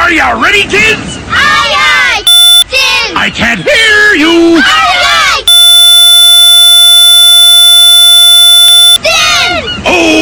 Are you ready, kids? Aye, aye, Captain! I can't hear you! Aye, aye, Captain! Oh!